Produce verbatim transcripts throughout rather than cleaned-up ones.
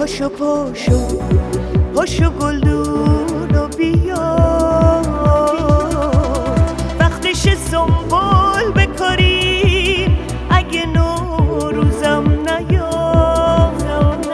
پاشو پاشو پاشو گلدون و بیا، وقتش سنبول بکاریم اگه نوروزم نیاد.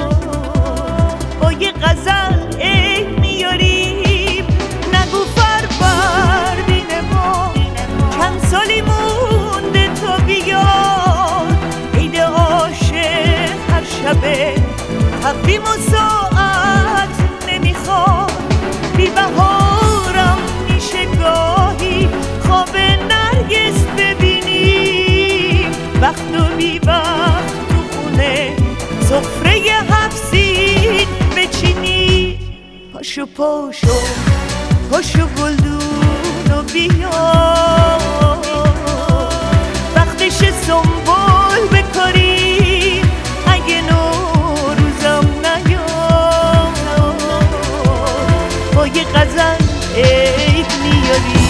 با یه غزل عید میاریم نگو فروردین ما چند سالی مونده تا بیاد. عید عاشق هر شبه تقویم و ساعت نمیخواد، بی بهارم میشه گاهی خواب نرگس ببینیم. وقت و بی وقت تو خونه سفره هفت بچینی. پاشو پاشو پاشو گلدون و بیا، وقتش سنبول بکاریم اگه نوروزم نیاد. با یه غزل عید میاری.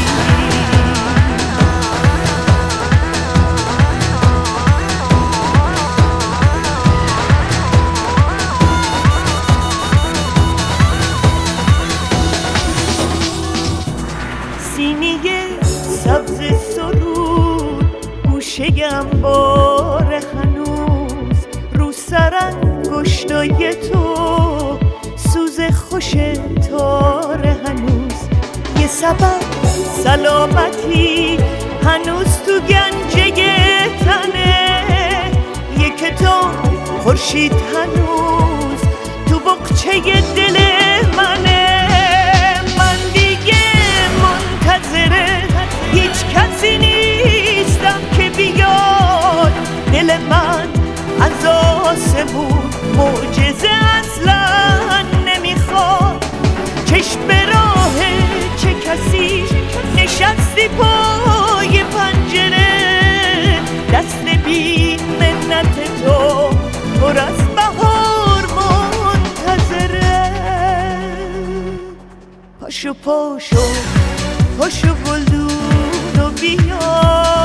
سینی سبز سرود گوشه‌ام باره هنوز، رو سر انگشتای تو سوز خوش تاره هنوز. یه سبب سلامتی هنوز تو گنجه تنه، یه کتاب خورشید هنوز تو بقچه دل منه. هیچ کسی نیستم که بیاد، دل من از آسمون معجزه اصلا نمیخواد. چشم به راه چه کسی نشستی پای پنجره، دست بی منت تو پر از بهار منتظره. پاشو پاشو پاشو گلدون و بیا،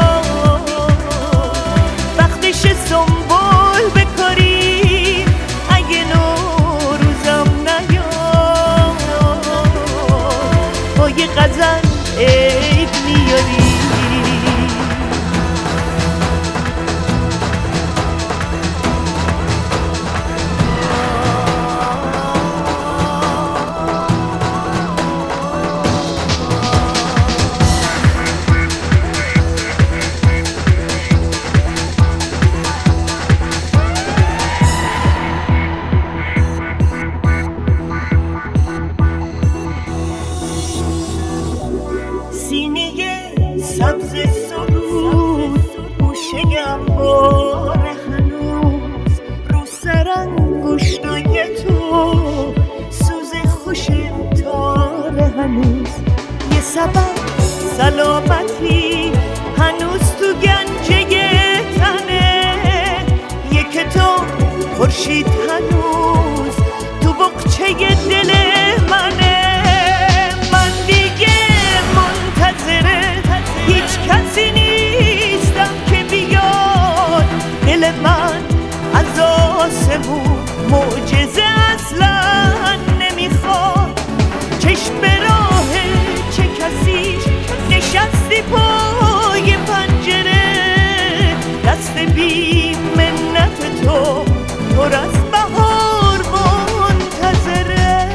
وقتش سنبول بکاریم اگه نوروزم نیاد. با یه غزل عید میاری. سبز سرود گوشه‌ام باره هنوز، رو سر انگشتای تو سوز خوش تاره هنوز. یه سبب سلامتی هنوز تو گنجه تنه، یه کتاب خورشید هنوز تو بقچه دل منه. من دیگه منتظره هیچ کسی نیستم که بیاد، دل من از آسمون معجزه اصلا نمیخواد. چشم به راه چه کسی نشستی پای پنجره، دست بی منت تو پر از بهار منتظره.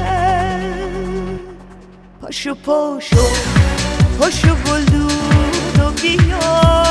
پاشو پاشو پاشو گلدون و بیا،